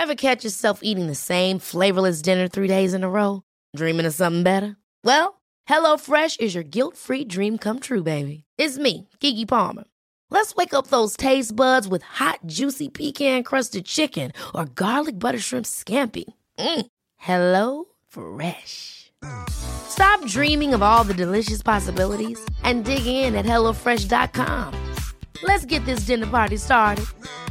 Ever catch yourself eating the same flavorless dinner 3 days in a row? Dreaming of something better? Well, HelloFresh is your guilt-free dream come true, baby. It's me, Keke Palmer. Let's wake up those taste buds with hot, juicy pecan-crusted chicken or garlic butter shrimp scampi. Hello Fresh. Stop dreaming of all the delicious possibilities and dig in at HelloFresh.com. Let's get this dinner party started.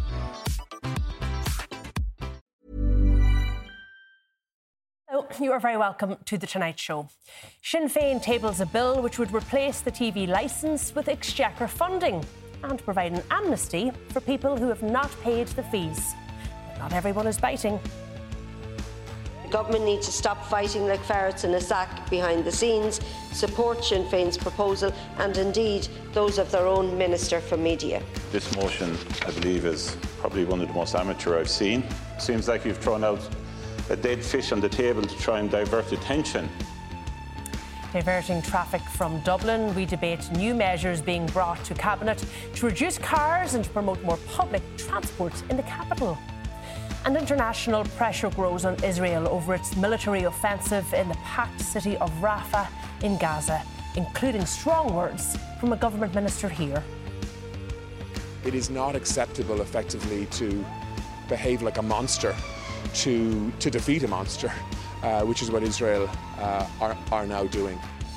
Hello, you are very welcome to The Tonight Show. Sinn Féin tables a bill which would replace the TV licence with exchequer funding and provide an amnesty for people who have not paid the fees. But not everyone is biting. The government needs to stop fighting like ferrets in a sack behind the scenes, support Sinn Féin's proposal and indeed those of their own Minister for Media. This motion, I believe, is probably one of the most amateur I've seen. Seems like you've thrown out a dead fish on the table to try and divert attention. Diverting traffic from Dublin, we debate new measures being brought to Cabinet to reduce cars and to promote more public transport in the capital. And international pressure grows on Israel over its military offensive in the packed city of Rafah in Gaza, including strong words from a government minister here. It is not acceptable, effectively, to behave like a monster, to defeat a monster, which is what Israel are now doing.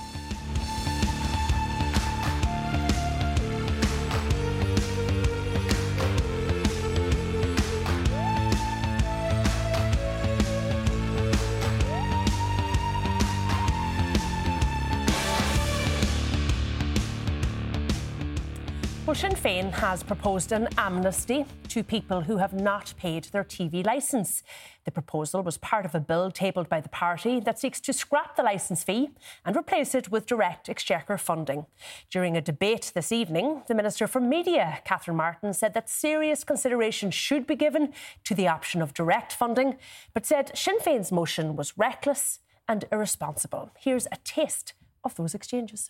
Well, Sinn Féin has proposed an amnesty to people who have not paid their TV licence. The proposal was part of a bill tabled by the party that seeks to scrap the licence fee and replace it with direct exchequer funding. During a debate this evening, the Minister for Media, Catherine Martin, said that serious consideration should be given to the option of direct funding, but said Sinn Féin's motion was reckless and irresponsible. Here's a taste of those exchanges.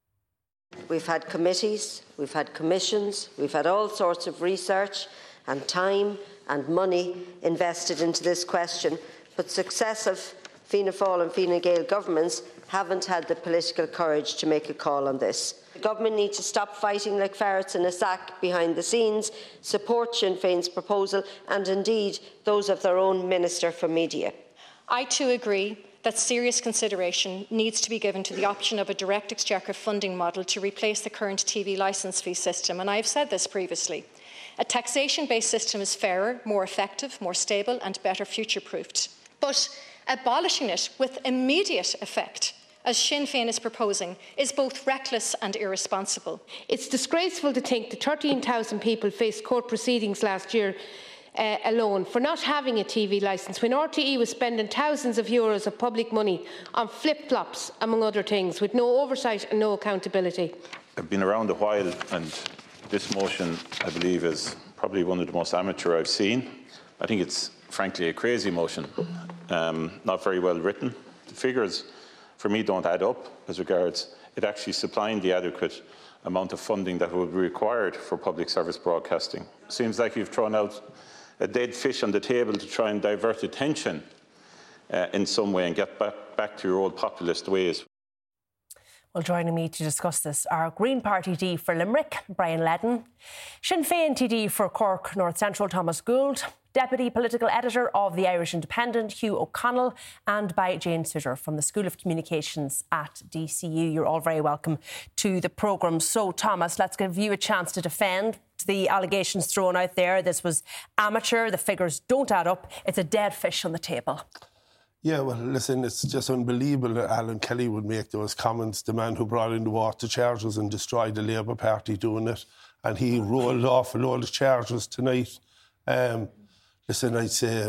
We've had committees, we've had commissions, we've had all sorts of research and time and money invested into this question, but successive Fianna Fáil and Fine Gael governments haven't had the political courage to make a call on this. The government needs to stop fighting like ferrets in a sack behind the scenes, support Sinn Féin's proposal and indeed those of their own Minister for Media. I too agree that serious consideration needs to be given to the option of a direct exchequer funding model to replace the current TV licence fee system, and I have said this previously. A taxation-based system is fairer, more effective, more stable and better future-proofed. But abolishing it with immediate effect, as Sinn Féin is proposing, is both reckless and irresponsible. It's disgraceful to think that 13,000 people faced court proceedings last year alone for not having a TV licence, when RTE was spending thousands of euros of public money on flip-flops, among other things, with no oversight and no accountability. I've been around a while, and this motion, I believe, is probably one of the most amateur I've seen. I think it's, frankly, a crazy motion, not very well written. The figures, for me, don't add up as regards it actually supplying the adequate amount of funding that would be required for public service broadcasting. Seems like you've thrown out a dead fish on the table to try and divert attention in some way and get back to your old populist ways. Well, joining me to discuss this are Green Party TD for Limerick, Brian Ledden, Sinn Féin TD for Cork North Central, Thomas Gould, Deputy Political Editor of the Irish Independent, Hugh O'Connell, and by Jane Suter from the School of Communications at DCU. You're all very welcome to the programme. So, Thomas, let's give you a chance to defend the allegations thrown out there. This was amateur, the figures don't add up, it's a dead fish on the table. Yeah, well, listen, it's just unbelievable that Alan Kelly would make those comments, the man who brought in the water charges and destroyed the Labour Party doing it, and he rolled off a load of charges tonight. Listen, I'd say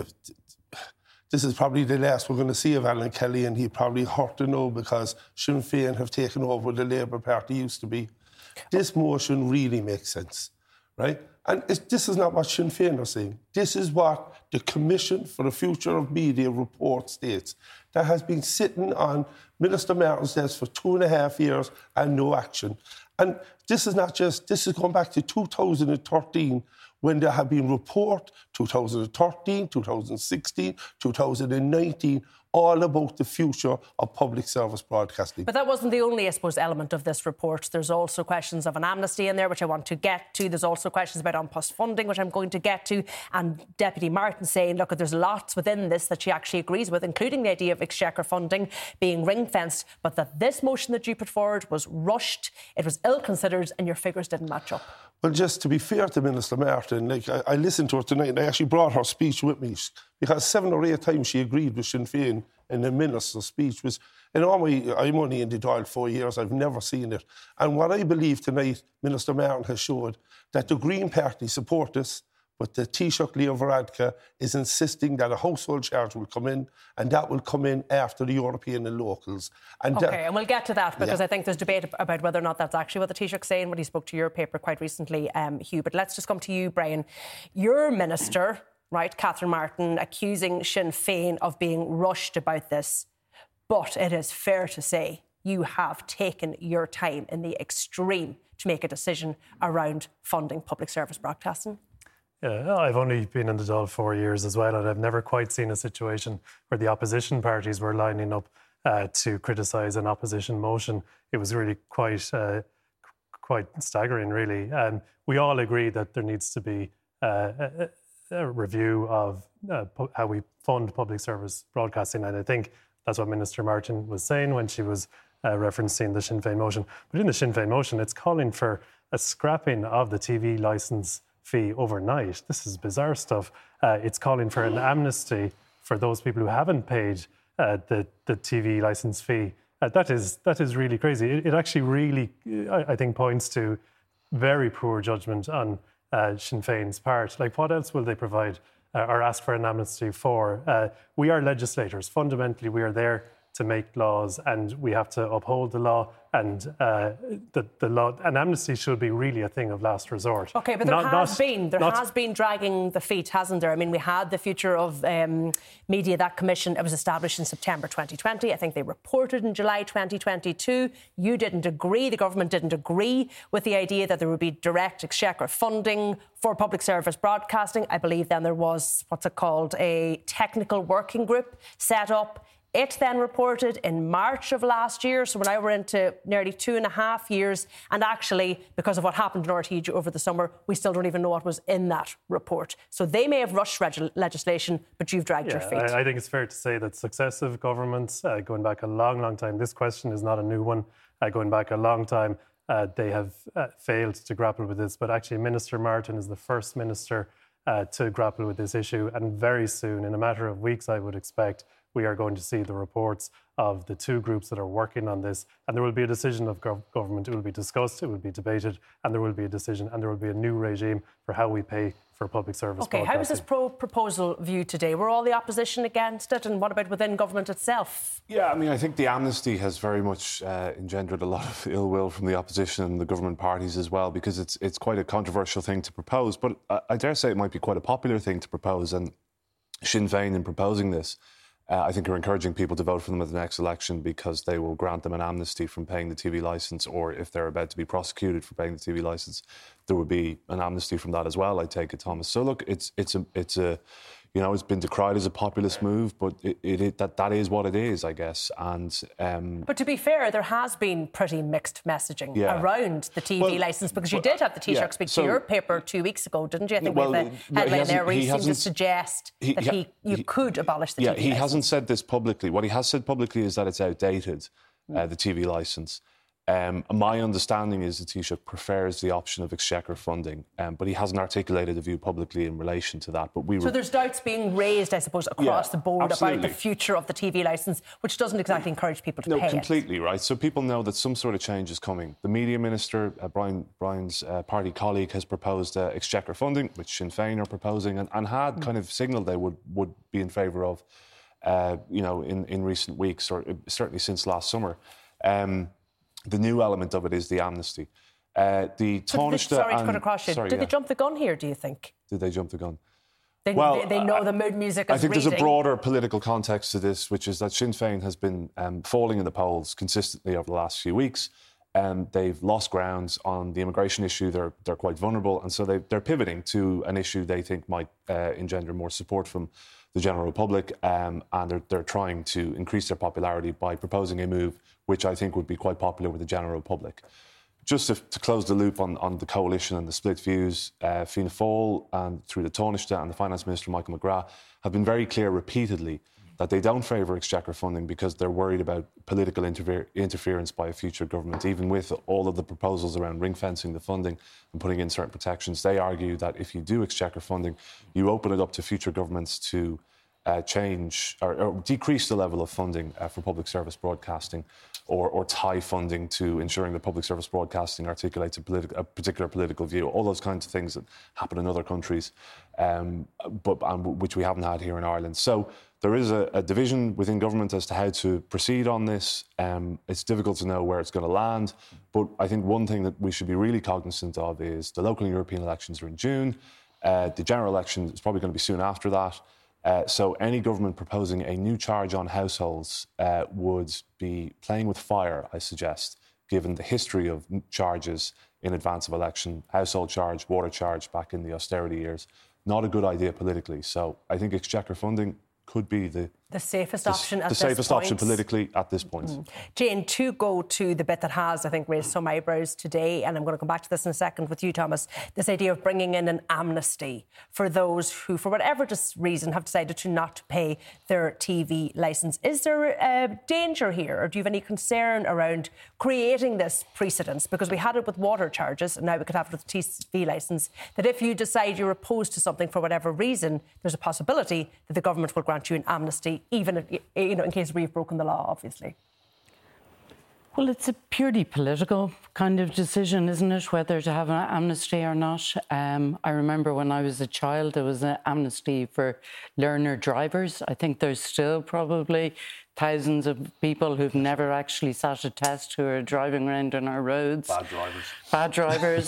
this is probably the last we're going to see of Alan Kelly, and he probably hurt to know because Sinn Féin have taken over the Labour Party used to be. This motion really makes sense, right? And this is not what Sinn Féin are saying. This is what the Commission for the Future of Media report states. That has been sitting on Minister Martin's desk for 2.5 years and no action. And this is not just, this is going back to 2013 when there have been reports 2013, 2016, 2019, all about the future of public service broadcasting. But that wasn't the only, I suppose, element of this report. There's also questions of an amnesty in there, which I want to get to. There's also questions about An Post funding, which I'm going to get to. And Deputy Martin saying, look, there's lots within this that she actually agrees with, including the idea of exchequer funding being ring-fenced, but that this motion that you put forward was rushed, it was ill-considered, and your figures didn't match up. Well, just to be fair to Minister Martin, I listened to her tonight and I actually brought her speech with me because 7 or 8 times she agreed with Sinn Féin in the minister's speech. I'm only in the Dáil 4 years, I've never seen it. And what I believe tonight, Minister Martin has showed that the Green Party support this, but the Taoiseach Leo Varadkar is insisting that a household charge will come in, and that will come in after the European and locals. And and we'll get to that because I think there's debate about whether or not that's actually what the Taoiseach's saying when he spoke to your paper quite recently, Hugh. But let's just come to you, Brian. Your minister, right, Catherine Martin, accusing Sinn Féin of being rushed about this. But it is fair to say you have taken your time in the extreme to make a decision around funding public service broadcasting. Yeah, I've only been in the Dáil 4 years as well, and I've never quite seen a situation where the opposition parties were lining up to criticise an opposition motion. It was really quite staggering, really. We all agree that there needs to be a review of how we fund public service broadcasting, and I think that's what Minister Martin was saying when she was referencing the Sinn Féin motion. But in the Sinn Féin motion, it's calling for a scrapping of the TV licence fee overnight. This is bizarre stuff. It's calling for an amnesty for those people who haven't paid the TV licence fee. That is really crazy. It actually really, I think, points to very poor judgment on Sinn Féin's part. Like, what else will they provide or ask for an amnesty for? We are legislators. Fundamentally, we are there to make laws, and we have to uphold the law. And the law, an amnesty should be really a thing of last resort. OK, but there has been dragging the feet, hasn't there? I mean, we had the Future of Media, that commission. It was established in September 2020. I think they reported in July 2022. You didn't agree, the government didn't agree with the idea that there would be direct exchequer funding for public service broadcasting. I believe then there was, a technical working group set up. It then reported in March of last year, so when I were into nearly 2.5 years, and actually, because of what happened in RTÉ over the summer, we still don't even know what was in that report. So they may have rushed legislation, but you've dragged your feet. I think it's fair to say that successive governments, going back a long, long time, this question is not a new one, going back a long time, they have failed to grapple with this. But actually, Minister Martin is the first minister to grapple with this issue, and very soon, in a matter of weeks, I would expect, we are going to see the reports of the 2 groups that are working on this, and there will be a decision of government. It will be discussed, it will be debated, and there will be a decision, and there will be a new regime for how we pay for public service broadcasting. How is this proposal viewed today? Were all the opposition against it, and what about within government itself? Yeah, I mean, I think the amnesty has very much engendered a lot of ill will from the opposition and the government parties as well, because it's quite a controversial thing to propose, but I dare say it might be quite a popular thing to propose, and Sinn Féin, in proposing this, I think are encouraging people to vote for them at the next election because they will grant them an amnesty from paying the TV licence, or if they're about to be prosecuted for paying the TV licence, there would be an amnesty from that as well, I take it, Thomas. So look, it's a you know, it's been decried as a populist move, but that is what it is, I guess. And but to be fair, there has been pretty mixed messaging around the TV licence, because you did have the Taoiseach speak to your paper 2 weeks ago, didn't you? I think the headline there where he seemed to suggest that you could abolish the TV licence. He hasn't said this publicly. What he has said publicly is that it's outdated, the TV licence. My understanding is the Taoiseach prefers the option of exchequer funding, but he hasn't articulated a view publicly in relation to that. But so there's doubts being raised, I suppose, across the board about the future of the TV licence, which doesn't exactly encourage people to pay completely, right? So people know that some sort of change is coming. The media minister, Brian's party colleague, has proposed exchequer funding, which Sinn Féin are proposing, and had kind of signalled they would be in favour of, in recent weeks, or certainly since last summer. The new element of it is the amnesty. Sorry to cut across you. Did they jump the gun here, do you think? Did they jump the gun? They know the mood music is I think reading. There's a broader political context to this, which is that Sinn Féin has been falling in the polls consistently over the last few weeks. They've lost grounds on the immigration issue. They're quite vulnerable, and so they're pivoting to an issue they think might engender more support from the general public, and they're trying to increase their popularity by proposing a move which I think would be quite popular with the general public. Just to close the loop on the coalition and the split views, Fianna Fáil and through the Taoiseach and the Finance Minister Michael McGrath have been very clear repeatedly that they don't favour exchequer funding because they're worried about political interference by a future government. Even with all of the proposals around ring-fencing the funding and putting in certain protections, they argue that if you do exchequer funding, you open it up to future governments to change or decrease the level of funding for public service broadcasting or tie funding to ensuring that public service broadcasting articulates a particular political view, all those kinds of things that happen in other countries, which we haven't had here in Ireland. So there is a division within government as to how to proceed on this. It's difficult to know where it's going to land, but I think one thing that we should be really cognizant of is the local and European elections are in June. The general election is probably going to be soon after that. So any government proposing a new charge on households would be playing with fire, I suggest, given the history of charges in advance of election, household charge, water charge back in the austerity years. Not a good idea politically. So I think exchequer funding could be the safest option at this point. The safest option politically at this point. Jane, to go to the bit that has, I think, raised some eyebrows today, and I'm going to come back to this in a second with you, Thomas, this idea of bringing in an amnesty for those who, for whatever reason, have decided to not pay their TV licence. Is there a danger here, or do you have any concern around creating this precedence? Because we had it with water charges, and now we could have it with the TV licence, that if you decide you're opposed to something for whatever reason, there's a possibility that the government will grant you an amnesty, even if, in case we've broken the law, obviously. Well, it's a purely political kind of decision, isn't it, whether to have an amnesty or not? I remember when I was a child, there was an amnesty for learner drivers. I think there's still probably thousands of people who've never actually sat a test who are driving around on our roads. Bad drivers.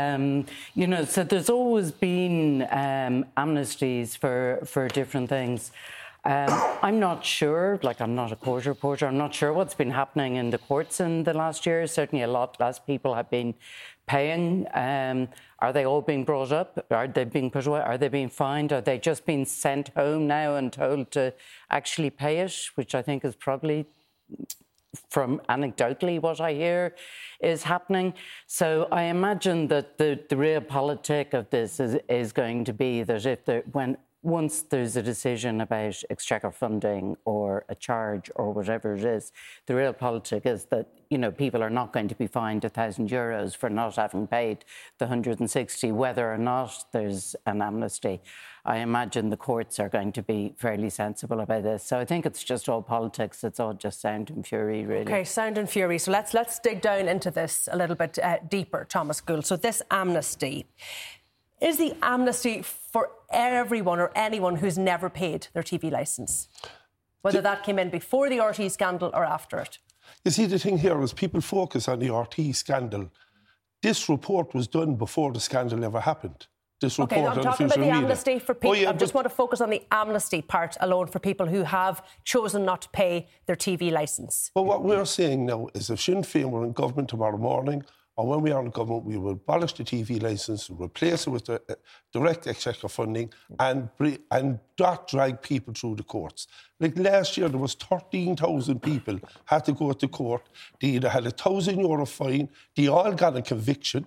So there's always been amnesties for different things. I'm not sure, I'm not a court reporter, I'm not sure what's been happening in the courts in the last year. Certainly a lot less people have been paying. Are they all being brought up? Are they being put away? Are they being fined? Are they just being sent home now and told to actually pay it, which I think is probably, from anecdotally what I hear, is happening. So I imagine that the real politic of this is going to be that once there's a decision about exchequer funding or a charge or whatever it is, the real politic is that, people are not going to be fined €1,000 for not having paid the 160, whether or not there's an amnesty. I imagine the courts are going to be fairly sensible about this. So I think it's just all politics. It's all just sound and fury, really. OK, sound and fury. So let's dig down into this a little bit deeper, Thomas Gould. So this amnesty, is the amnesty for everyone or anyone who's never paid their TV licence, whether that came in before the RTÉ scandal or after it? You see, the thing here is people focus on the RTÉ scandal. This report was done before the scandal ever happened. This report I'm talking about the amnesty for people. I just want to focus on the amnesty part alone for people who have chosen not to pay their TV licence. Well, what we're saying now is if Sinn Féin were in government tomorrow morning, or when we are in government, we will abolish the TV licence, replace it with the direct exchequer funding and not drag people through the courts. Like last year, there was 13,000 people had to go to court. They either had €1,000 fine, they all got a conviction.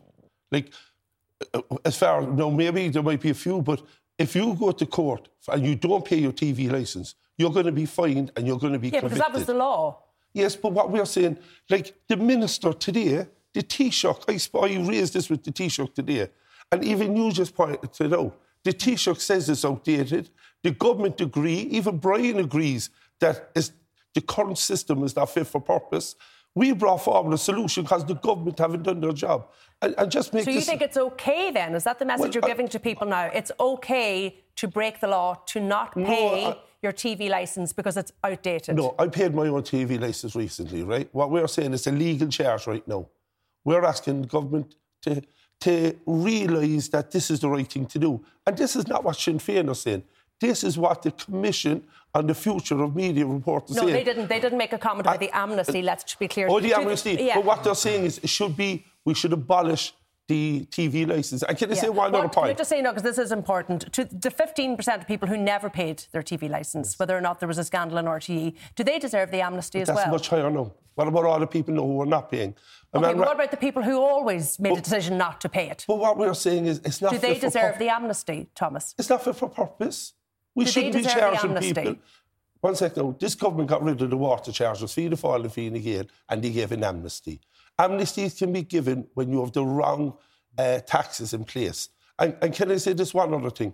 As far as, maybe there might be a few, but if you go to court and you don't pay your TV licence, you're going to be fined and you're going to be convicted. Yeah, because that was the law. Yes, but what we're saying, the minister today, the Taoiseach, I raised this with the Taoiseach today, and even you just pointed it out. The Taoiseach says it's outdated. The government agree, even Brian agrees that the current system is not fit for purpose. We brought forward a solution because the government haven't done their job. And just make so you think it's OK then? Is that the message you're giving to people now? It's OK to break the law, to not pay your TV licence because it's outdated? No, I paid my own TV licence recently, right? What we're saying is a legal charge right now. We're asking the government to realise that this is the right thing to do. And this is not what Sinn Féin are saying. This is what the Commission on the Future of Media report is saying. No, they didn't. They didn't make a comment about the amnesty, let's be clear. Oh, the amnesty. But what they're saying is we should abolish the TV licence. And can I say one other point? Can I just say, no, because this is important. To the 15% of people who never paid their TV licence, whether or not there was a scandal in RTE, do they deserve the amnesty as well? That's much higher now. What about all the people who are not paying? Okay, but what about the people who always made a decision not to pay it? But what we're saying is it's not Do they deserve the amnesty, Thomas? It's not fit for purpose. We shouldn't be charging people. One second now. This government got rid of the water charges, Fianna Fáil and Fine Gael, and they gave an amnesty. Amnesties can be given when you have the wrong taxes in place. And can I say this one other thing?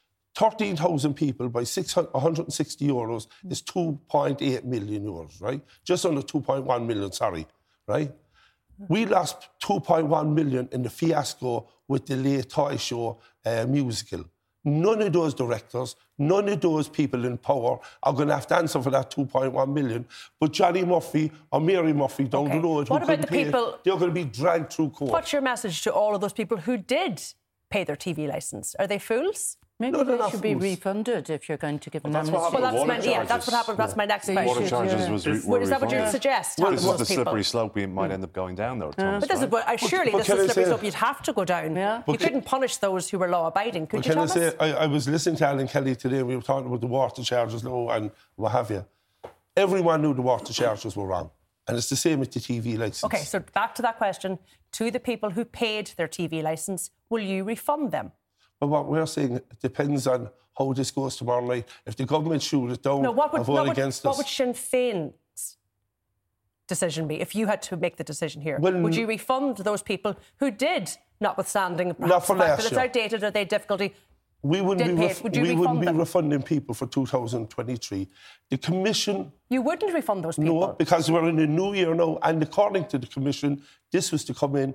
13,000 people by 160 euros is 2.8 million euros, right? Just under 2.1 million, sorry, right? We lost 2.1 million in the fiasco with the Late Toy Show musical. None of those directors, none of those people in power are going to have to answer for that 2.1 million. But Johnny Murphy or Mary Murphy down the road, what about the people? They're going to be dragged through court. What's your message to all of those people who did pay their TV licence? Are they fools? Maybe they should be refunded if you're going to give an amnesty. That's what happened. That's my next question. Water charges were is that what you suggest? Well, this is the slippery slope we might end up going down, though, Thomas. But surely this is the slippery slope you'd have to go down. Yeah. You couldn't punish those who were law-abiding, could you, Thomas? I was listening to Alan Kelly today, and we were talking about the water charges law and what have you. Everyone knew the water charges were wrong. And it's the same with the TV licence. OK, so back to that question. To the people who paid their TV licence, will you refund them? But what we're saying, it depends on how this goes tomorrow night. If the government shoot it down and vote against us... What would Sinn Féin's decision be if you had to make the decision here? Would you refund those people who did, notwithstanding perhaps the fact that it's outdated or they had difficulty... We wouldn't be refunding people for 2023. The Commission... You wouldn't refund those people? No, because we're in a new year now, and according to the Commission, this was to come in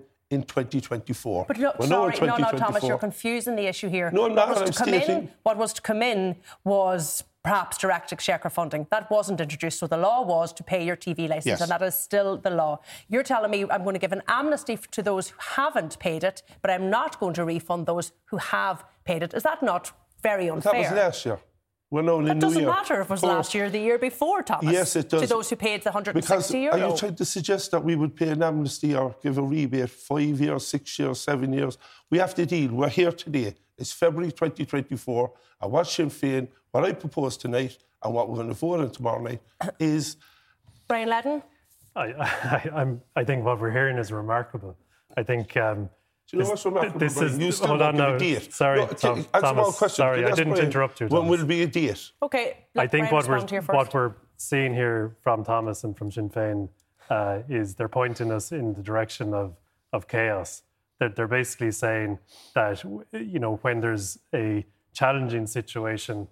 2024. But no, Thomas, you're confusing the issue here. No, I'm not. What was to come in was perhaps direct exchequer funding. That wasn't introduced, so the law was to pay your TV licence, and that is still the law. You're telling me I'm going to give an amnesty to those who haven't paid it, but I'm not going to refund those who have paid it. Is that not very unfair? That was last year. It doesn't matter if it was last year or the year before, Thomas. Yes, it does. To those who paid the €160. Because are you trying to suggest that we would pay an amnesty or give a rebate 5 years, 6 years, 7 years? We have to deal. We're here today. It's February 2024. And what Sinn Féin, what I propose tonight and what we're going to vote on tomorrow night is... Brian Ledden? I think what we're hearing is remarkable. I think... Do you know what's remarkable? This is, hold on now. Sorry, Thomas. Sorry, I didn't interrupt you, Thomas. When will be a date? OK, I think what we're seeing here from Thomas and from Sinn Féin is they're pointing us in the direction of chaos. That they're basically saying that, you know, when there's a challenging situation,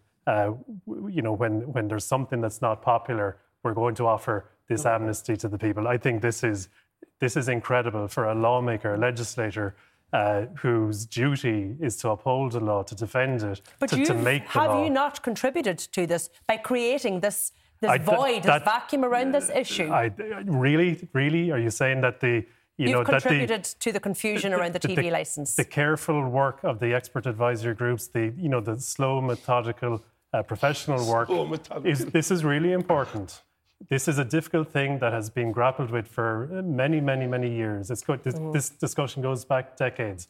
you know, when there's something that's not popular, we're going to offer this amnesty to the people. I think this is incredible for a lawmaker, a legislator, whose duty is to uphold the law, to defend it, to make the law. Have you not contributed to this by creating this void, this vacuum around this issue? Really? Are you saying that You've contributed to the confusion around the TV licence? The careful work of the expert advisory groups, the slow, methodical, professional work. This is really important. This is a difficult thing that has been grappled with for many, many, many years. This discussion goes back decades.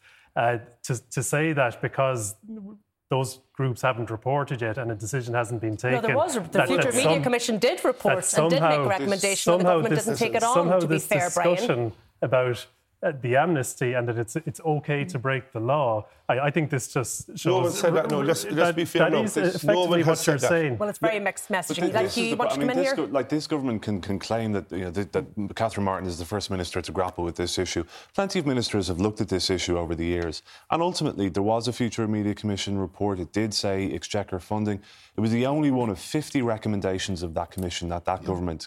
To say that because those groups haven't reported yet and a decision hasn't been taken... The Future Media Commission did report and did make recommendations, and the government doesn't take it on, to be fair, Brian. Discussion about the amnesty and that it's OK to break the law, I think this just shows... No one said that, no, let's be fair. That is effectively what you're saying. Well, it's very mixed messaging. You want to come in here? This government can claim that, that Catherine Martin is the first minister to grapple with this issue. Plenty of ministers have looked at this issue over the years. And ultimately, there was a Future Media Commission report. It did say exchequer funding. It was the only one of 50 recommendations of that commission that government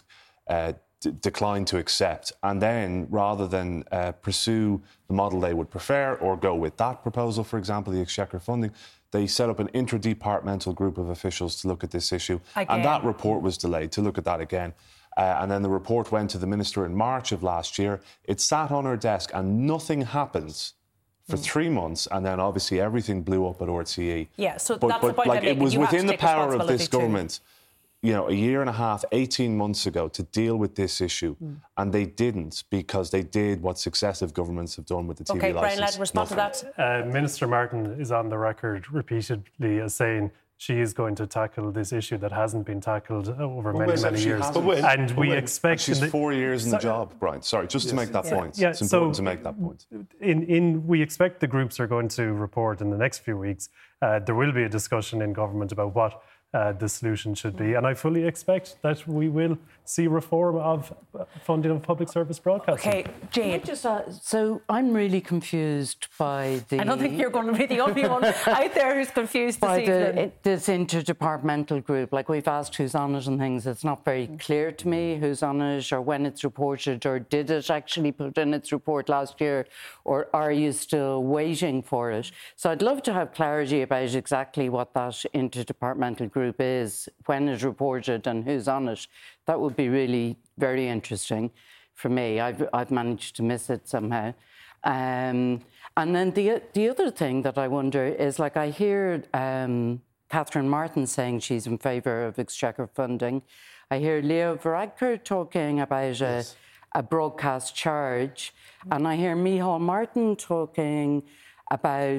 declined to accept, and then rather than pursue the model they would prefer or go with that proposal, for example, the exchequer funding, they set up an interdepartmental group of officials to look at this issue. And that report was delayed to look at that again. And then the report went to the minister in March of last year. It sat on her desk and nothing happens for 3 months, and then obviously everything blew up at RTE. Yeah, so that's the point I'm making. It was within the power of this too. government, a year and a half, 18 months ago, to deal with this issue, and they didn't, because they did what successive governments have done with the TV license. Okay, licence. Brian Ledden, respond to that. Minister Martin is on the record repeatedly as saying she is going to tackle this issue that hasn't been tackled over many years. And we expect... She's 4 years in the job, Brian. Sorry, just to make that point. Yeah, it's important to make that point. We expect the groups are going to report in the next few weeks. There will be a discussion in government about what the solution should be. And I fully expect that we will see reform of funding of public service broadcasting. Okay, Jane. So I'm really confused by the... I don't think you're going to be the only one out there who's confused this evening. This interdepartmental group. Like, we've asked who's on it and things. It's not very clear to me who's on it or when it's reported, or did it actually put in its report last year, or are you still waiting for it? So I'd love to have clarity about exactly what that interdepartmental group is, when it's reported and who's on it. That would be really very interesting for me. I've managed to miss it somehow. And then the other thing that I wonder is, like, I hear Catherine Martin saying she's in favour of exchequer funding. I hear Leo Varadkar talking about a broadcast charge. And I hear Micheál Martin talking about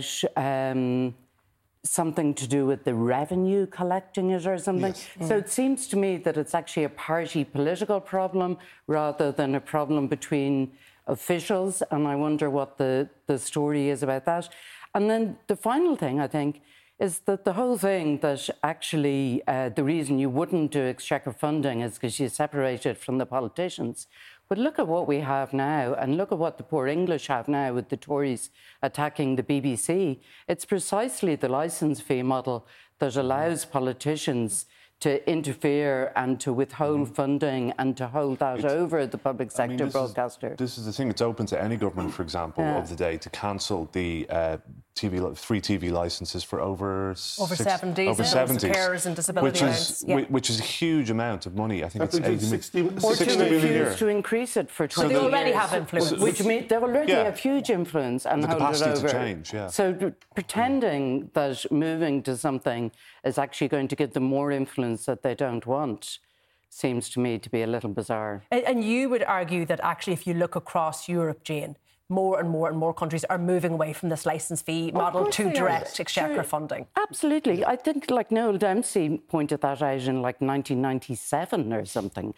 something to do with the revenue, collecting it or something. Yes. So it seems to me that it's actually a party political problem rather than a problem between officials, and I wonder what the story is about that. And then the final thing, I think, is that the whole thing that actually the reason you wouldn't do exchequer funding is because you separate it from the politicians. But look at what we have now, and look at what the poor English have now with the Tories attacking the BBC. It's precisely the licence fee model that allows politicians to interfere and to withhold funding and to hold that over the public sector broadcaster. This is the thing. It's open to any government, for example, of the day to cancel the free TV licences for over 70s, over 70s, carers and disability which is a huge amount of money. I think it's 60 million a year. To increase it for 20 years. So they already have influence. Which means they already have huge influence and the hold capacity it over. To change, So pretending that moving to something is actually going to give them more influence that they don't want seems to me to be a little bizarre. And you would argue that actually, if you look across Europe, Jane, more and more countries are moving away from this licence fee model to direct exchequer funding. Absolutely. I think, like, Noel Dempsey pointed that out in, like, 1997 or something,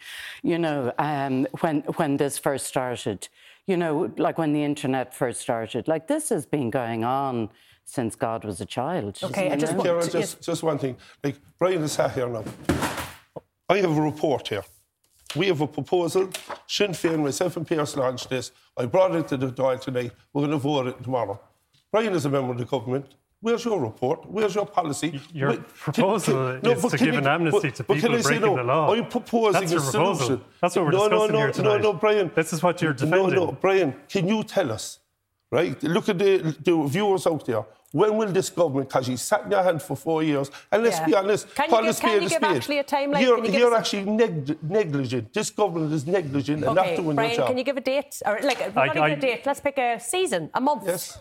when this first started, like when the internet first started. Like, this has been going on since God was a child. Okay, just one thing. Like, Brian is sat here now. I have a report here. We have a proposal. Sinn Féin, myself and Pierce launched this. I brought it to the Dáil tonight. We're going to vote it tomorrow. Brian is a member of the government. Where's your report? Where's your policy? Your proposal is to give an amnesty to people breaking the law. I'm proposing a solution. That's what we're discussing here tonight. No, Brian. This is what you're defending. No, Brian, can you tell us, right? Look at the viewers out there. When will this government, because you sat in your hand for 4 years, and let's be honest, can you give actually a timeline? You're actually negligent. This government is negligent and not doing their job. Brian, can you give a date? Or, like, not even a date. Let's pick a season, a month. Yes.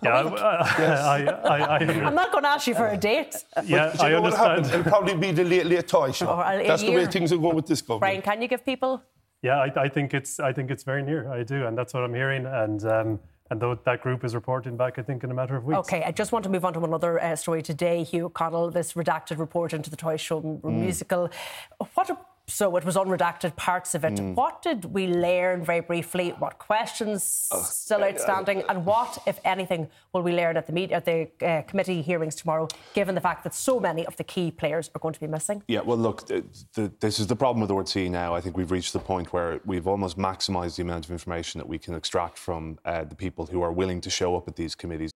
I'm not going to ask you for a date. Yeah, I understand. It'll probably be the late toy show. That's the way things are going with this government. Brian, can you give people? Yeah, I think it's very near. I do, and that's what I'm hearing. And though that group is reporting back, I think, in a matter of weeks. OK, I just want to move on to one other story today. Hugh O'Connell, this redacted report into the Toy Show musical. So it was unredacted, parts of it. What did we learn, very briefly? What questions still outstanding? And what, if anything, will we learn at the committee hearings tomorrow, given the fact that so many of the key players are going to be missing? Yeah, well, look, this is the problem with RTE now. I think we've reached the point where we've almost maximised the amount of information that we can extract from the people who are willing to show up at these committees.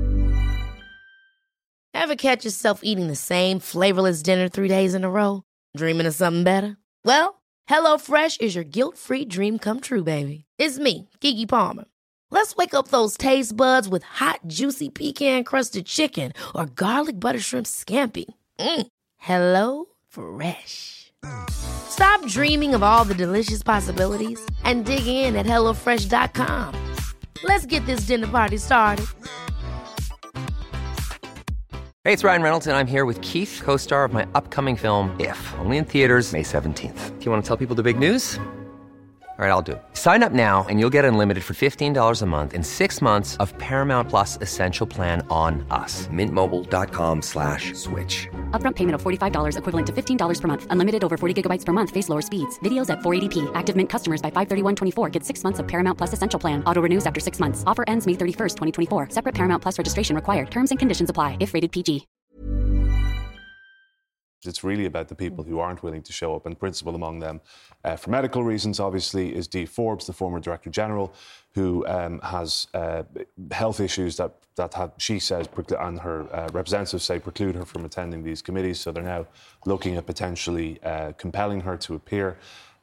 Ever catch yourself eating the same flavourless dinner 3 days in a row? Dreaming of something better? Well, HelloFresh is your guilt-free dream come true, baby. It's me, Keke Palmer. Let's wake up those taste buds with hot, juicy pecan-crusted chicken or garlic butter shrimp scampi. HelloFresh. Stop dreaming of all the delicious possibilities and dig in at HelloFresh.com. Let's get this dinner party started. Hey, it's Ryan Reynolds, and I'm here with Keith, co-star of my upcoming film, If, only in theaters May 17th. Do you want to tell people the big news? All right, I'll do it. Sign up now and you'll get unlimited for $15 a month and 6 months of Paramount Plus Essential Plan on us. MintMobile.com/switch. Upfront payment of $45 equivalent to $15 per month. Unlimited over 40 gigabytes per month. Face lower speeds. Videos at 480p. Active Mint customers by 531.24 get 6 months of Paramount Plus Essential Plan. Auto renews after 6 months. Offer ends May 31st, 2024. Separate Paramount Plus registration required. Terms and conditions apply if rated PG. It's really about the people who aren't willing to show up, and principal among them, for medical reasons, obviously, is Dee Forbes, the former Director General, who has health issues that have, she says, and her representatives say, preclude her from attending these committees. So they're now looking at potentially compelling her to appear.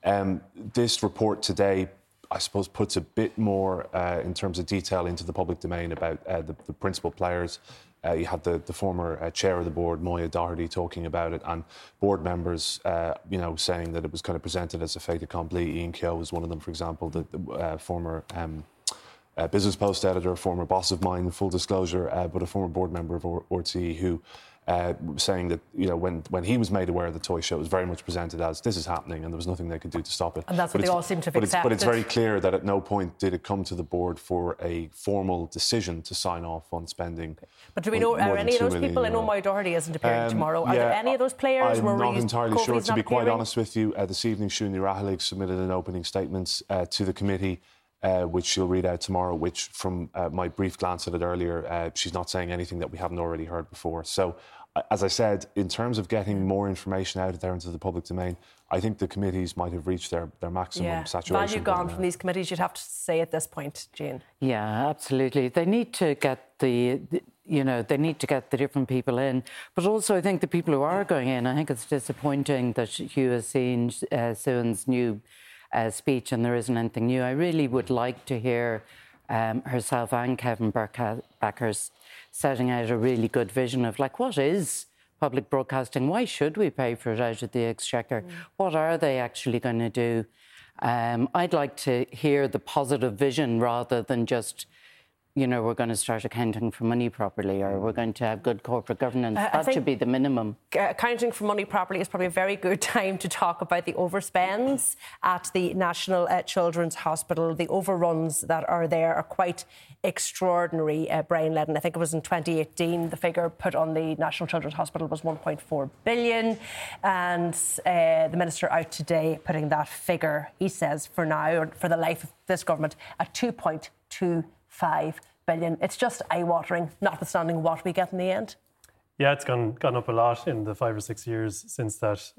This report today, I suppose, puts a bit more in terms of detail into the public domain about the principal players. You had the former chair of the board, Moya Doherty, talking about it, and board members, saying that it was kind of presented as a fait accompli. Ian Keogh was one of them, for example, the former Business Post editor, former boss of mine, full disclosure, but a former board member of RTE, who saying that, when he was made aware of the toy show, it was very much presented as this is happening and there was nothing they could do to stop it. And that's what they all seem to have accepted. But it's very clear that at no point did it come to the board for a formal decision to sign off on spending. But do we know, are any of those people? I know Moya Doherty isn't appearing tomorrow. Are there any of those players? I'm not entirely sure. To be quite honest with you, this evening, Siún Ní Raghallaigh submitted an opening statement to the committee, which she'll read out tomorrow, which, from my brief glance at it earlier, she's not saying anything that we haven't already heard before. So, as I said, in terms of getting more information out there into the public domain, I think the committees might have reached their maximum saturation. Value gone from these committees, you'd have to say at this point, Jane. Yeah, absolutely. They need to get they need to get the different people in. But also, I think the people who are going in, I think it's disappointing that Hugh has seen Suhan's new speech and there isn't anything new. I really would like to hear herself and Kevin Bakhurst setting out a really good vision of, what is public broadcasting? Why should we pay for it out of the Exchequer? What are they actually going to do? I'd like to hear the positive vision rather than just, we're going to start accounting for money properly, or we're going to have good corporate governance. That should be the minimum. Accounting for money properly is probably a very good time to talk about the overspends at the National Children's Hospital. The overruns that are there are quite extraordinary, Brian Ledden. I think it was in 2018, the figure put on the National Children's Hospital was 1.4 billion. And the Minister out today putting that figure, he says, for now, or for the life of this government, at 2.25 billion. It's just eye-watering, notwithstanding what we get in the end. Yeah, it's gone up a lot in the 5 or 6 years since that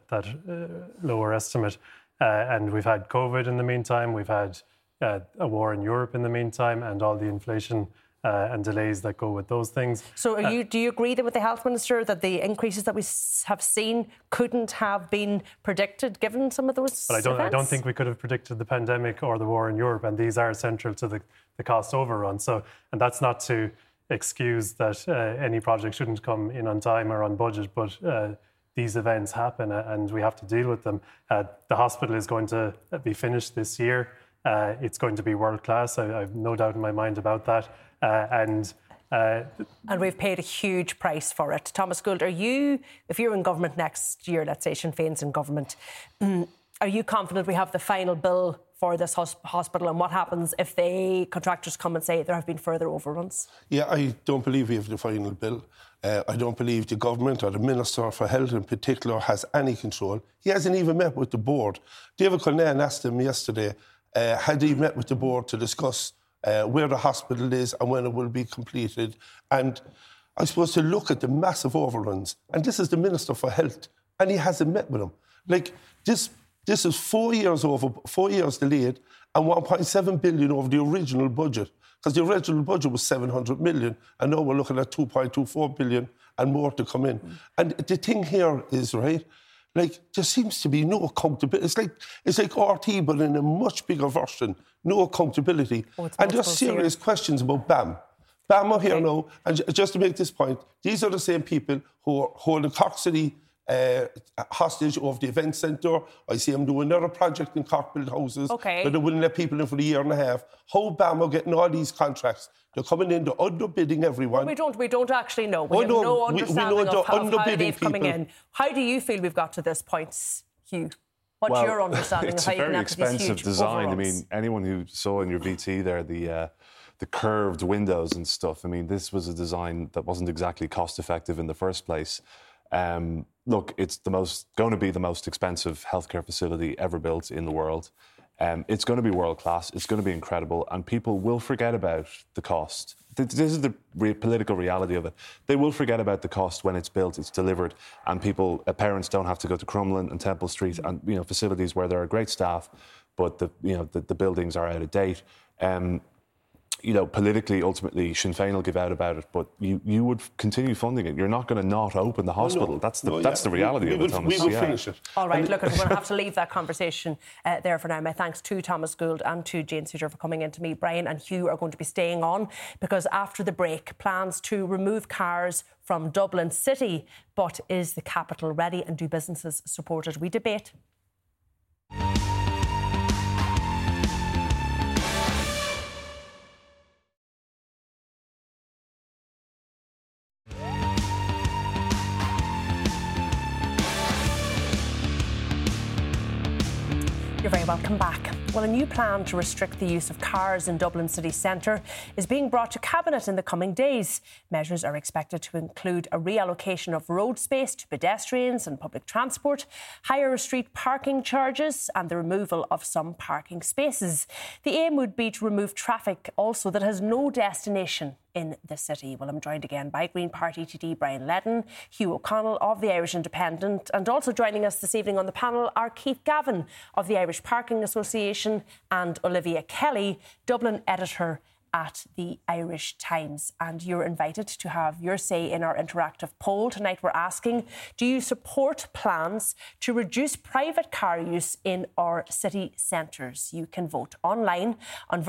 lower estimate. And we've had COVID in the meantime. We've had a war in Europe in the meantime, and all the inflation and delays that go with those things. So do you agree that with the Health Minister that the increases that we have seen couldn't have been predicted given some of those events? I don't think we could have predicted the pandemic or the war in Europe, and these are central to the cost overrun. So, and that's not to excuse that any project shouldn't come in on time or on budget, but these events happen and we have to deal with them. The hospital is going to be finished this year. It's going to be world class. I have no doubt in my mind about that. And we've paid a huge price for it. Thomas Gould, if you're in government next year, let's say Sinn Féin's in government, are you confident we have the final bill for this hospital, and what happens if contractors come and say there have been further overruns? Yeah, I don't believe we have the final bill. I don't believe the government or the Minister for Health in particular has any control. He hasn't even met with the board. David Cullinane asked him yesterday, had he met with the board to discuss where the hospital is and when it will be completed. And I suppose to look at the massive overruns, and this is the Minister for Health, and he hasn't met with him. This is 4 years delayed, and 1.7 billion over the original budget, because the original budget was 700 million, and now we're looking at 2.24 billion and more to come in. And the thing here is, right, there seems to be no accountability. It's like RT, but in a much bigger version. No accountability. And there's serious questions about BAM. BAM are here now, and just to make this point, these are the same people who are holding Cork City hostage over the event centre. I see him doing another project in Corkbuild houses. Okay. But they wouldn't let people in for a year and a half. How BAM are getting all these contracts? They're coming in, they're underbidding everyone. We don't actually know. We have no understanding of how they're coming in. How do you feel we've got to this point, Hugh? What's your understanding of how you can have these huge It's a very expensive design. overruns? I mean, anyone who saw in your VT there the curved windows and stuff, I mean, this was a design that wasn't exactly cost effective in the first place. Look, it's going to be the most expensive healthcare facility ever built in the world. It's going to be world class. It's going to be incredible, and people will forget about the cost. This is the political reality of it. They will forget about the cost when it's built, it's delivered, and parents don't have to go to Crumlin and Temple Street and facilities where there are great staff, but the buildings are out of date. Politically, ultimately, Sinn Féin will give out about it, but you would continue funding it. You're not going to not open the hospital. That's the reality of it, Thomas. We will finish it. All right, look, we're going to have to leave that conversation there for now. My thanks to Thomas Gould and to Jane Soutar for coming in to me. Brian and Hugh are going to be staying on because after the break, plans to remove cars from Dublin City. But is the capital ready, and do businesses support it? We debate. You're very welcome back. Well, a new plan to restrict the use of cars in Dublin city centre is being brought to Cabinet in the coming days. Measures are expected to include a reallocation of road space to pedestrians and public transport, higher street parking charges and the removal of some parking spaces. The aim would be to remove traffic also that has no destination in the city. Well, I'm joined again by Green Party TD Brian Ledden, Hugh O'Connell of the Irish Independent, and also joining us this evening on the panel are Keith Gavin of the Irish Parking Association and Olivia Kelly, Dublin editor at the Irish Times. And you're invited to have your say in our interactive poll. Tonight we're asking, do you support plans to reduce private car use in our city centres? You can vote online on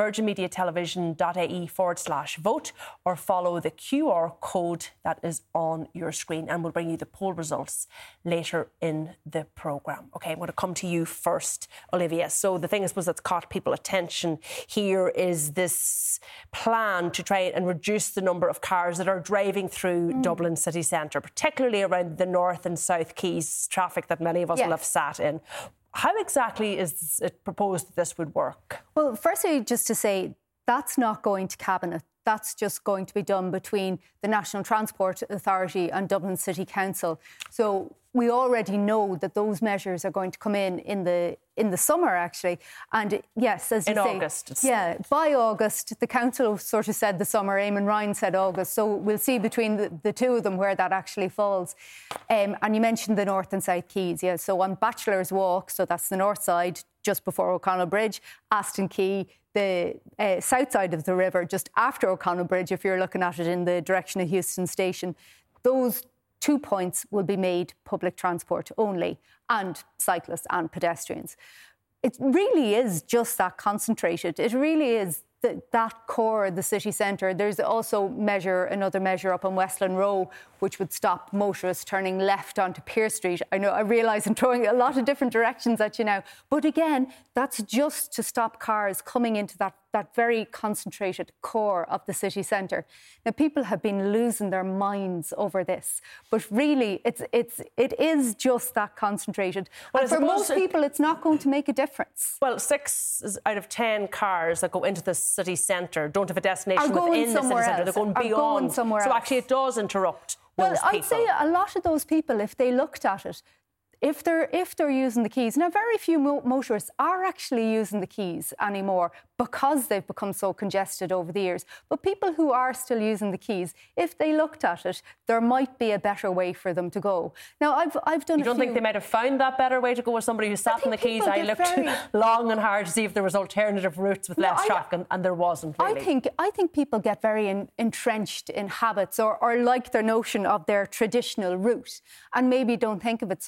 virginmediatelevision.ie/vote or follow the QR code that is on your screen, and we'll bring you the poll results later in the programme. OK, I'm going to come to you first, Olivia. So the thing I suppose that's caught people's attention here is this plan to try and reduce the number of cars that are driving through Dublin city centre, particularly around the North and South Quays, traffic that many of us will have sat in. How exactly is it proposed that this would work? Well, firstly, just to say, that's not going to Cabinet. That's just going to be done between the National Transport Authority and Dublin City Council. So we already know that those measures are going to come in the summer, actually. And yes, as you say... In August. Yeah, by August. The council sort of said the summer. Eamon Ryan said August. So we'll see between the two of them where that actually falls. And you mentioned the North and South Quays. Yeah, so on Bachelor's Walk, so that's the north side, just before O'Connell Bridge, Aston Quay, the south side of the river, just after O'Connell Bridge, if you're looking at it in the direction of Euston Station, those 2 points will be made public transport only, and cyclists and pedestrians. It really is just that concentrated. It really is that core of the city centre. There's also another measure up on Westland Row, which would stop motorists turning left onto Pearse Street. I realise I'm throwing a lot of different directions at you now. But again, that's just to stop cars coming into that very concentrated core of the city centre. Now, people have been losing their minds over this, but really, it is just that concentrated. Well, and for most people, it's not going to make a difference. Well, 6 out of 10 cars that go into the city centre don't have a destination within the city centre. They're going beyond. Somewhere else. So actually, it does interrupt those people. I'd say a lot of those people, if they looked at it, if they're using the quays, now very few motorists are actually using the quays anymore because they've become so congested over the years. But people who are still using the quays, if they looked at it, there might be a better way for them to go. Now, I've done. You don't think they might have found that better way to go as somebody who sat in the quays? I looked long and hard to see if there was alternative routes with less traffic, and there wasn't really. I think people get very entrenched in habits or like their notion of their traditional route, and maybe don't think of it so much.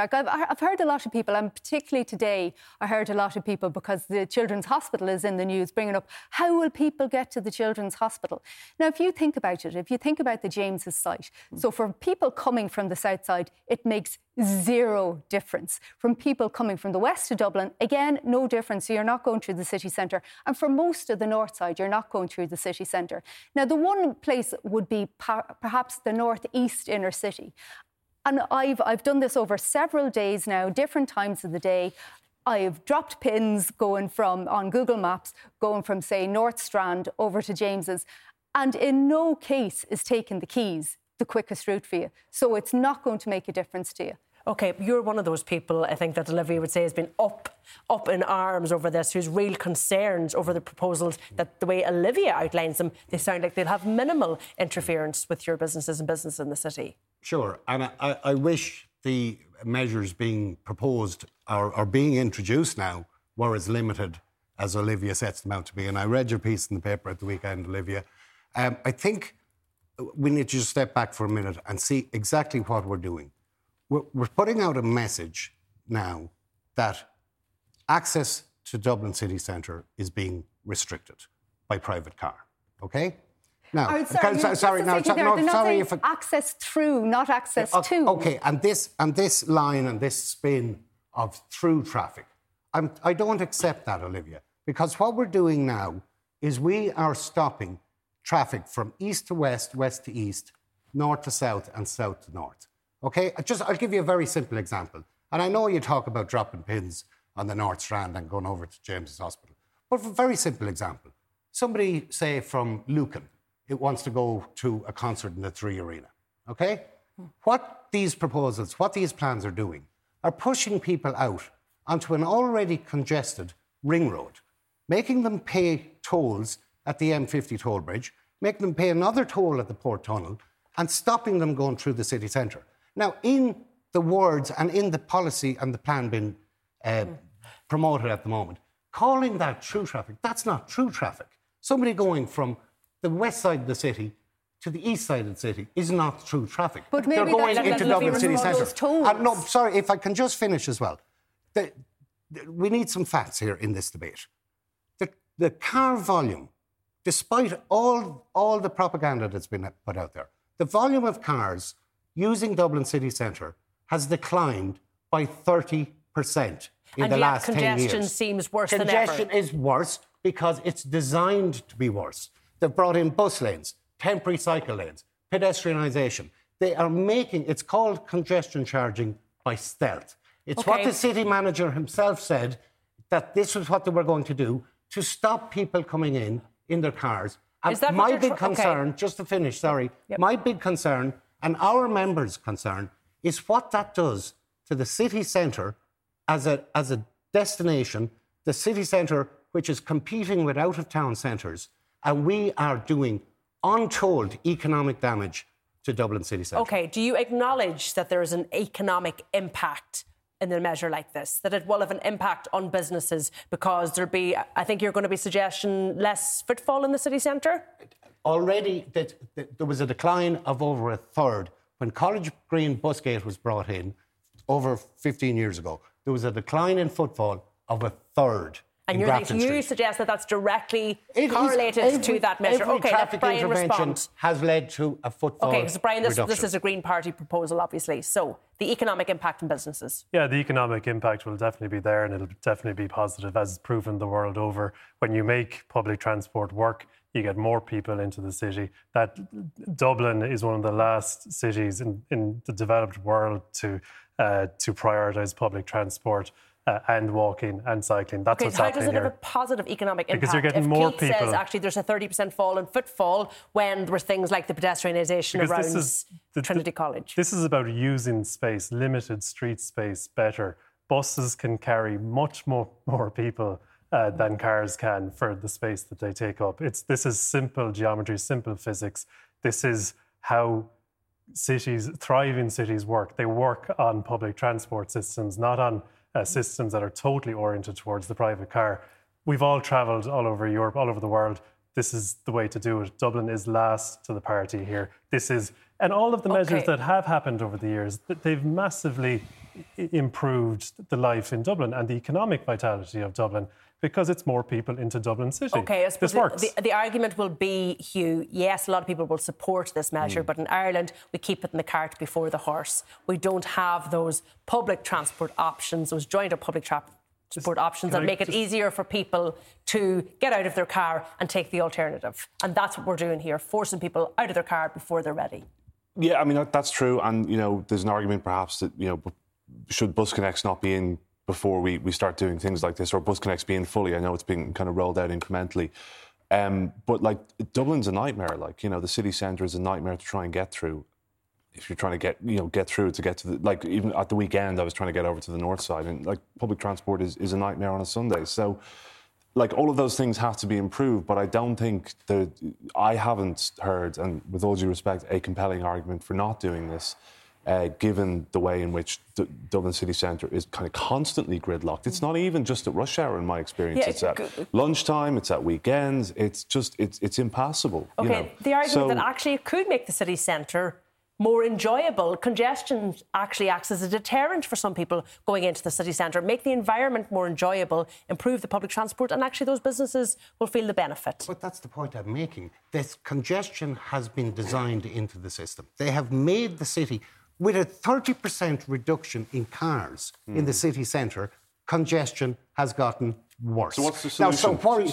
Like I've heard a lot of people, and particularly today, I heard a lot of people, because the Children's Hospital is in the news, bringing up, how will people get to the Children's Hospital? Now, if you think about it, if you think about the James's site, so for people coming from the south side, it makes zero difference. From people coming from the west of Dublin, again, no difference. So you're not going through the city centre. And for most of the north side, you're not going through the city centre. Now, the one place would be perhaps the northeast inner city. And I've done this over several days now, different times of the day. I've dropped pins on Google Maps, going from, say, North Strand over to James's. And in no case is taking the Quays the quickest route for you. So it's not going to make a difference to you. OK, you're one of those people, I think, that Olivia would say has been up in arms over this, who's real concerned over the proposals, that the way Olivia outlines them, they sound like they'll have minimal interference with your businesses and business in the city. Sure, and I wish the measures being proposed or being introduced now were as limited as Olivia sets them out to be. And I read your piece in the paper at the weekend, Olivia. I think we need to just step back for a minute and see exactly what we're doing. We're putting out a message now that access to Dublin city centre is being restricted by private car, OK? Now, access through, not access to. OK, and this line and this spin of through traffic, I don't accept that, Olivia, because what we're doing now is we are stopping traffic from east to west, west to east, north to south and south to north. OK, I'll give you a very simple example. And I know you talk about dropping pins on the North Strand and going over to James's Hospital. But for a very simple example, somebody, say, from Lucan, it wants to go to a concert in the Three Arena. OK? What these proposals, what these plans are doing, are pushing people out onto an already congested ring road, making them pay tolls at the M50 toll bridge, making them pay another toll at the Port Tunnel, and stopping them going through the city centre. Now, in the words and in the policy and the plan being promoted at the moment, calling that through traffic, that's not true traffic. Somebody going from the west side of the city to the east side of the city is not through traffic. But maybe they're going into Dublin city centre. No, sorry, if I can just finish as well. We need some facts here in this debate. The car volume, despite all the propaganda that's been put out there, the volume of cars using Dublin city centre has declined by 30% in the last 10 years. And congestion seems worse than ever. Congestion is worse because it's designed to be worse. They've brought in bus lanes, temporary cycle lanes, pedestrianisation. They are making, it's called congestion charging by stealth. It's what the city manager himself said, that this was what they were going to do to stop people coming in their cars. And my big concern, just to finish, my big concern and our members' concern is what that does to the city centre as a destination, the city centre which is competing with out-of-town centres, and we are doing untold economic damage to Dublin city centre. OK, do you acknowledge that there is an economic impact in a measure like this, that it will have an impact on businesses because there'll be, I think you're going to be suggesting, less footfall in the city centre? Already, there was a decline of over a third. When College Green Busgate was brought in over 15 years ago, there was a decline in footfall of a third. And you suggest that that's directly correlated to that measure. Every traffic intervention has led to a footfall OK, so Brian, this reduction. is a Green Party proposal, obviously. So, the economic impact on businesses. Yeah, the economic impact will definitely be there, and it'll definitely be positive, as proven the world over. When you make public transport work, you get more people into the city. That Dublin is one of the last cities in the developed world to prioritise public transport and walking and cycling. That's what's happening here. How does it have a positive economic impact? Because you're getting more people. Says actually there's a 30% fall in footfall when there were things like the pedestrianisation around Trinity College. This is about using space, limited street space better. Buses can carry much more people than cars can for the space that they take up. This is simple geometry, simple physics. This is how thriving cities work. They work on public transport systems, not on systems that are totally oriented towards the private car. We've all travelled all over Europe, all over the world. This is the way to do it. Dublin is last to the party here. And all of the measures that have happened over the years, they've massively improved the life in Dublin and the economic vitality of Dublin, because it's more people into Dublin City. OK, I suppose this works. The argument will be, Hugh, yes, a lot of people will support this measure, but in Ireland, we keep it in the cart before the horse. We don't have those public transport options, those joint-up public transport options that make it easier for people to get out of their car and take the alternative. And that's what we're doing here, forcing people out of their car before they're ready. Yeah, I mean, that's true. And, you know, there's an argument perhaps that, you know, should bus connects not be in before we start doing things like this, or bus connects being fully? I know it's being kind of rolled out incrementally. But, like, Dublin's a nightmare. Like, you know, the city centre is a nightmare to try and get through. If you're trying to get through to get to the, like, even at the weekend, I was trying to get over to the north side, and, like, public transport is a nightmare on a Sunday. So, like, all of those things have to be improved, but I don't think I haven't heard, and with all due respect, a compelling argument for not doing this, given the way in which Dublin city centre is kind of constantly gridlocked. It's not even just at rush hour, in my experience. Yeah, it's at lunchtime, it's at weekends. It's just, it's impassable. OK, you know? The argument that actually it could make the city centre more enjoyable. Congestion actually acts as a deterrent for some people going into the city centre, make the environment more enjoyable, improve the public transport, and actually those businesses will feel the benefit. But that's the point I'm making. This congestion has been designed into the system. They have made the city, with a 30% reduction in cars in the city centre, congestion has gotten worse. So what's the solution?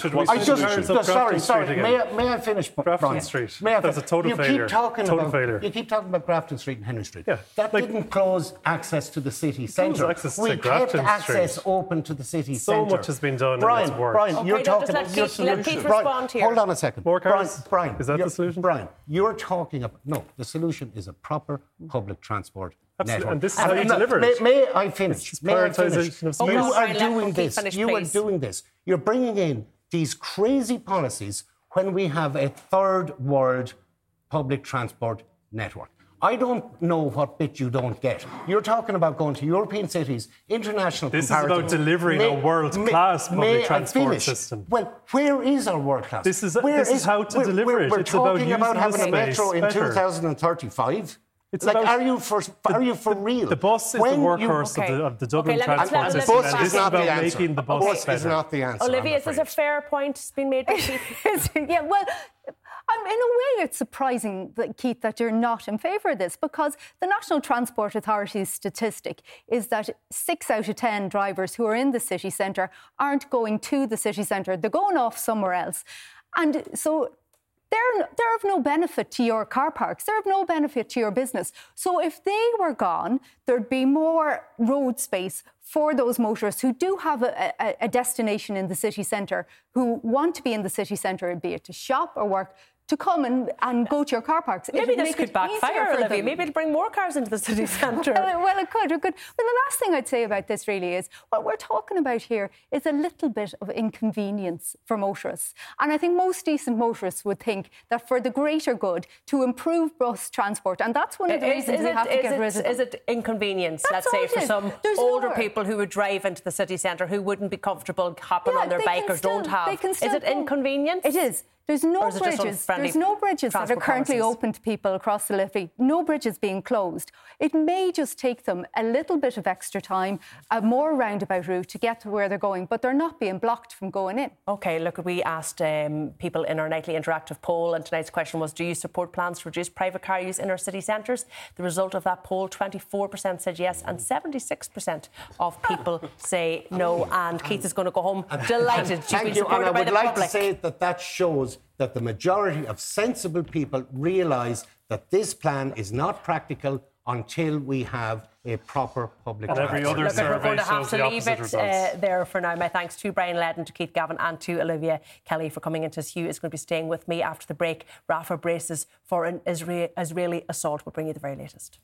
May I finish, Grafton Street. That's a total failure. You keep talking about Grafton Street and Henry Street. Yeah, that didn't close access to the city centre. We kept access open to the city centre. So much has been done and it's worked. Brian, you're talking about your solution. Respond here. Hold on a second. More cars? Brian, is that the solution? Brian, you're talking about... No, the solution is a proper public transport network. And this is how you deliver it. May I finish? Prioritisation of space. You are doing this. You are doing this. You're bringing in these crazy policies when we have a third world public transport network. I don't know what bit you don't get. You're talking about going to European cities, international This is about delivering a world-class public transport system. Well, where is our world-class? This is how to deliver it. We're it's about talking about having a metro in 2035. It's like, about, are you for real? The bus is the workhorse of the Dublin transport system. The bus is not the answer. Making the bus is not the answer. Olivia, is this a fair point being made by Keith? Yeah, well, in a way, it's surprising, Keith, that you're not in favour of this, because the National Transport Authority's statistic is that 6 out of 10 drivers who are in the city centre aren't going to the city centre. They're going off somewhere else. And so... They're of no benefit to your car parks. They're of no benefit to your business. So if they were gone, there'd be more road space for those motorists who do have a destination in the city centre, who want to be in the city centre, be it to shop or work, to come and go to your car parks. Maybe this could backfire, Olivia. Maybe it'll bring more cars into the city centre. Well, it could. Well, the last thing I'd say about this really is what we're talking about here is a little bit of inconvenience for motorists. And I think most decent motorists would think that for the greater good, to improve bus transport, and that's one of the reasons we have to get rid of them. Is it inconvenience, let's say, for some older people who would drive into the city centre who wouldn't be comfortable hopping on their bike or don't have? Is it inconvenience? It is. There's no bridges. There's no bridges that are currently open to people across the Liffey. No bridges being closed. It may just take them a little bit of extra time, a more roundabout route to get to where they're going, but they're not being blocked from going in. OK, look, we asked people in our nightly interactive poll, and tonight's question was, do you support plans to reduce private car use in our city centres? The result of that poll, 24% said yes, and 76% of people say no. And Keith is going to go home delighted. Thank you, and I would like to say that shows that the majority of sensible people realise that this plan is not practical until we have a proper public transport. Every other survey we're going to have shows to the leave opposite results. There for now. My thanks to Brian Ledden, to Keith Gavin and to Olivia Kelly for coming into us. Hugh is going to be staying with me after the break. Rafa braces for an Israeli assault. We'll bring you the very latest.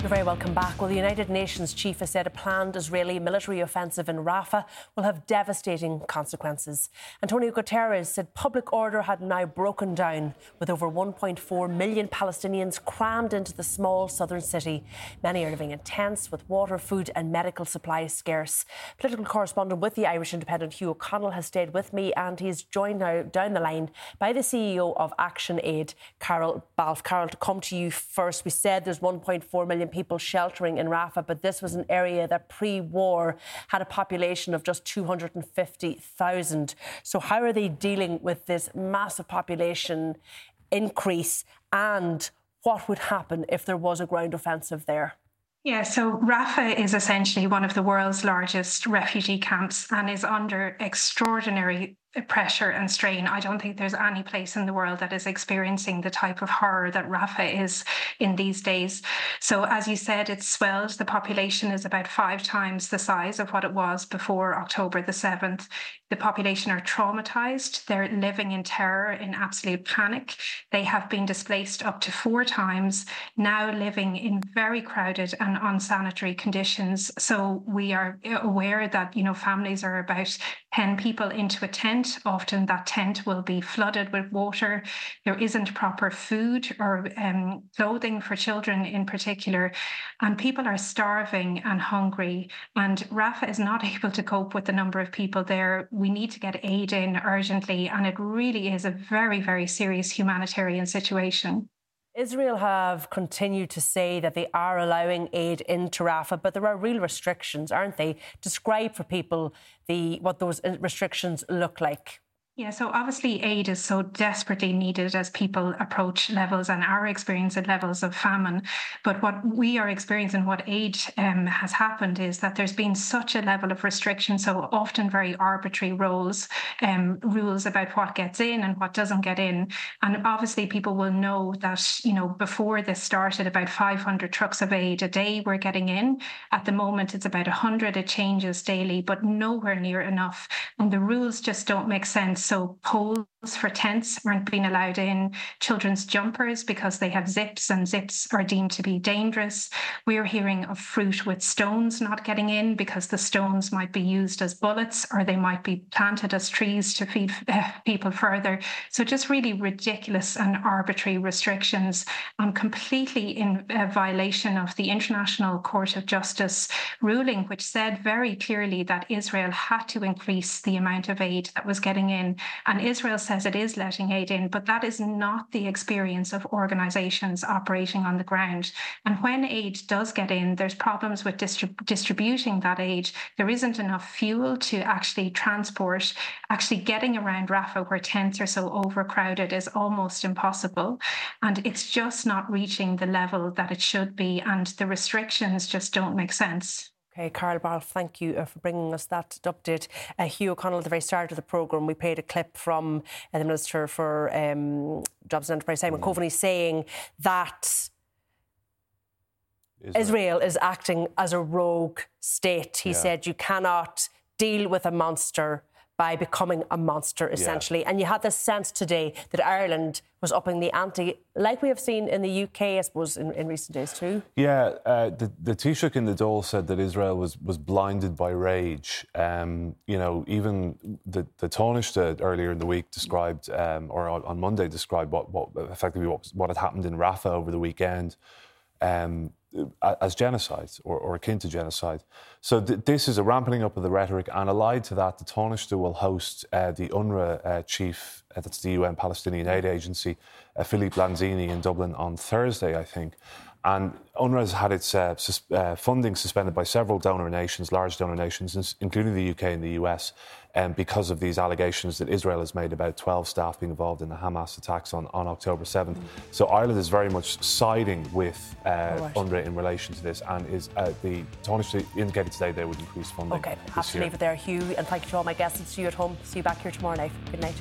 You're very welcome back. Well, the United Nations chief has said a planned Israeli military offensive in Rafah will have devastating consequences. Antonio Guterres said public order had now broken down, with over 1.4 million Palestinians crammed into the small southern city. Many are living in tents with water, food and medical supplies scarce. Political correspondent with the Irish Independent, Hugh O'Connell, has stayed with me, and he's joined now down the line by the CEO of Action Aid, Carol Balfe. Carol, to come to you first, we said there's 1.4 million people sheltering in Rafah, but this was an area that pre-war had a population of just 250,000. So how are they dealing with this massive population increase, and what would happen if there was a ground offensive there? Yeah, so Rafah is essentially one of the world's largest refugee camps and is under extraordinary pressure and strain. I don't think there's any place in the world that is experiencing the type of horror that Rafah is in these days. So as you said, it's swelled. The population is about 5 times the size of what it was before October the 7th. The population are traumatized. They're living in terror, in absolute panic. They have been displaced up to 4 times, now living in very crowded and unsanitary conditions. So we are aware that, families are about 10 people into a tent. Often that tent will be flooded with water. There isn't proper food or clothing for children in particular. And people are starving and hungry. And Rafah is not able to cope with the number of people there. We need to get aid in urgently. And it really is a very, very serious humanitarian situation. Israel have continued to say that they are allowing aid into Rafah, but there are real restrictions, aren't they? Describe for people what those restrictions look like. Yeah, so obviously aid is so desperately needed as people approach levels and are experiencing levels of famine. But what we are experiencing, what aid has happened, is that there's been such a level of restriction, so often very arbitrary rules about what gets in and what doesn't get in. And obviously people will know that, before this started, about 500 trucks of aid a day were getting in. At the moment, it's about 100. It changes daily, but nowhere near enough. And the rules just don't make sense. So poles for tents aren't being allowed in, children's jumpers because they have zips, and zips are deemed to be dangerous. We're hearing of fruit with stones not getting in because the stones might be used as bullets, or they might be planted as trees to feed people further. So just really ridiculous and arbitrary restrictions, completely in violation of the International Court of Justice ruling, which said very clearly that Israel had to increase the amount of aid that was getting in. And Israel says it is letting aid in, but that is not the experience of organisations operating on the ground. And when aid does get in, there's problems with distributing that aid. There isn't enough fuel to actually transport. Actually getting around Rafah, where tents are so overcrowded, is almost impossible. And it's just not reaching the level that it should be. And the restrictions just don't make sense. Okay, Carol Balfe, thank you for bringing us that update. Hugh O'Connell, at the very start of the programme, we played a clip from the Minister for Jobs and Enterprise, Simon Coveney, saying that Israel is acting as a rogue state. He said you cannot deal with a monster by becoming a monster, essentially. Yeah. And you had this sense today that Ireland was upping the ante, like we have seen in the UK, I suppose, in recent days too. Yeah, the Taoiseach in the Dáil said that Israel was blinded by rage. Even the Taoiseach earlier in the week described, or on Monday described what had happened in Rafah over the weekend. As genocide or akin to genocide. So this is a ramping up of the rhetoric, and allied to that, the Taoiseach will host the UNRWA chief, that's the UN Palestinian Aid Agency, Philippe Lanzini in Dublin on Thursday, I think. And UNRWA has had its funding suspended by several donor nations, large donor nations, including the UK and the US, because of these allegations that Israel has made about 12 staff being involved in the Hamas attacks on October 7th. So Ireland is very much siding with UNRWA in relation to this, and is the Taoiseach indicated today they would increase funding. Okay, have to leave it there, Hugh, and thank you to all my guests and see you at home. See you back here tomorrow night. Good night.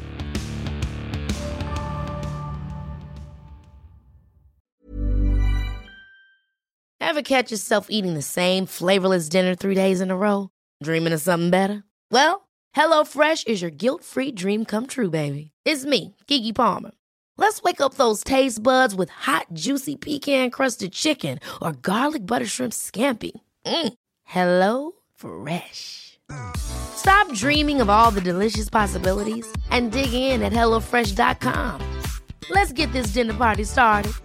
Ever catch yourself eating the same flavorless dinner 3 days in a row? Dreaming of something better? Well, HelloFresh is your guilt-free dream come true, baby. It's me, Keke Palmer. Let's wake up those taste buds with hot, juicy pecan-crusted chicken or garlic butter shrimp scampi. Hello Fresh. Stop dreaming of all the delicious possibilities and dig in at HelloFresh.com. Let's get this dinner party started.